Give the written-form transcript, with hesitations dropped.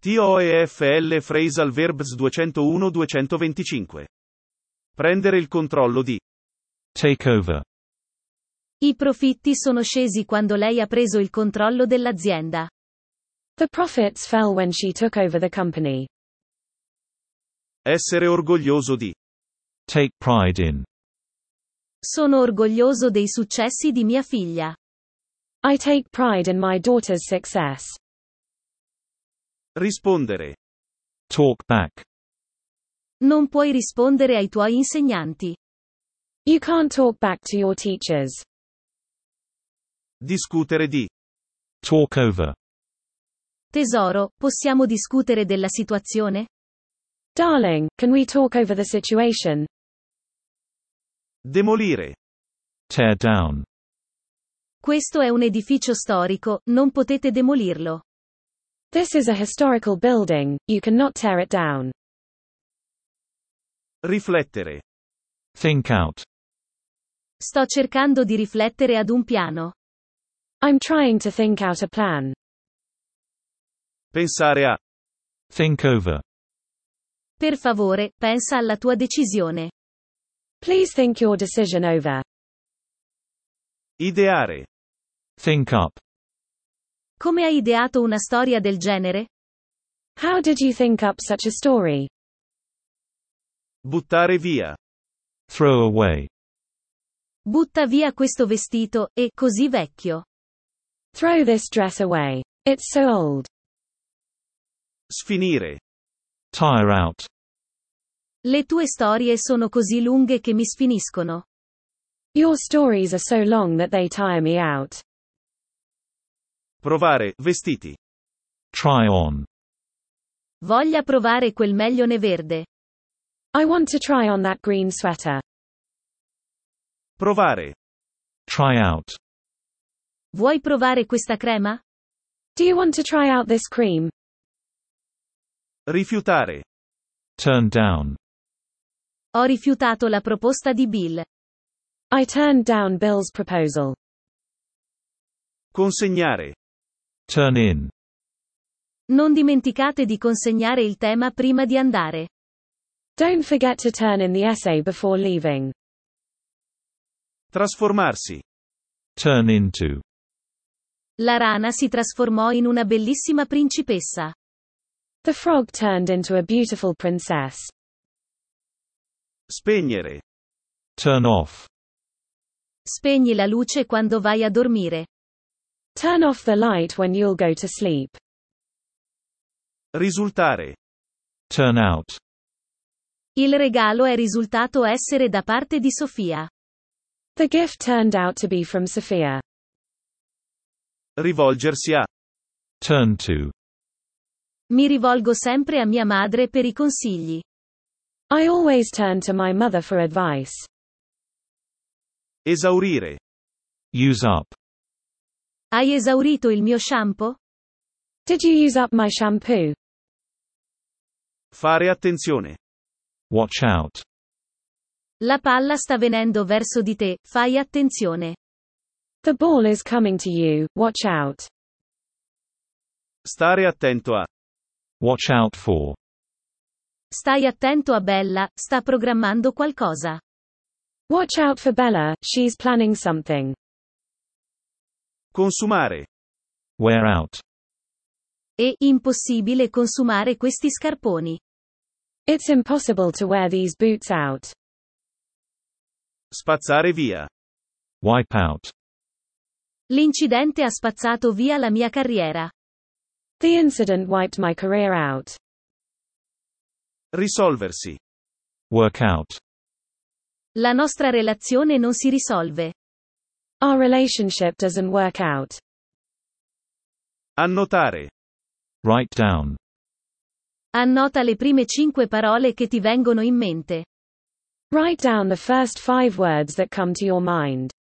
TOEFL Phrasal Verbs 201-225. Prendere il controllo di. Take over. I profitti sono scesi quando lei ha preso il controllo dell'azienda. The profits fell when she took over the company. Essere orgoglioso di. Take pride in. Sono orgoglioso dei successi di mia figlia. I take pride in my daughter's success. Rispondere. Talk back. Non puoi rispondere ai tuoi insegnanti. You can't talk back to your teachers. Discutere di. Talk over. Tesoro, possiamo discutere della situazione? Darling, can we talk over the situation? Demolire. Tear down. Questo è un edificio storico, non potete demolirlo. This is a historical building, you cannot tear it down. Riflettere. Think out. Sto cercando di riflettere ad un piano. I'm trying to think out a plan. Pensare a. Think over. Per favore, pensa alla tua decisione. Please think your decision over. Ideare. Think up. Come hai ideato una storia del genere? How did you think up such a story? Buttare via. Throw away. Butta via questo vestito, è così vecchio. Throw this dress away. It's so old. Sfinire. Tire out. Le tue storie sono così lunghe che mi sfiniscono. Your stories are so long that they tire me out. Provare, vestiti. Try on. Voglia provare quel maglione verde. I want to try on that green sweater. Provare. Try out. Vuoi provare questa crema? Do you want to try out this cream? Rifiutare. Turn down. Ho rifiutato la proposta di Bill. I turned down Bill's proposal. Consegnare. Turn in. Non dimenticate di consegnare il tema prima di andare. Don't forget to turn in the essay before leaving. Trasformarsi. Turn into. La rana si trasformò in una bellissima principessa. The frog turned into a beautiful princess. Spegnere. Turn off. Spegni la luce quando vai a dormire. Turn off the light when you'll go to sleep. Risultare. Turn out. Il regalo è risultato essere da parte di Sofia. The gift turned out to be from Sophia. Rivolgersi a. Turn to. Mi rivolgo sempre a mia madre per i consigli. I always turn to my mother for advice. Esaurire. Use up. Hai esaurito il mio shampoo? Did you use up my shampoo? Fare attenzione. Watch out. La palla sta venendo verso di te, fai attenzione. The ball is coming to you, watch out. Stare attento a. Watch out for. Stai attento a Bella, sta programmando qualcosa. Watch out for Bella, she's planning something. Consumare. Wear out. È impossibile consumare questi scarponi. It's impossible to wear these boots out. Spazzare via. Wipe out. L'incidente ha spazzato via la mia carriera. The incident wiped my career out. Risolversi. Work out. La nostra relazione non si risolve. Our relationship doesn't work out. Annotare. Write down. Annota le prime 5 parole che ti vengono in mente. Write down the first 5 words that come to your mind.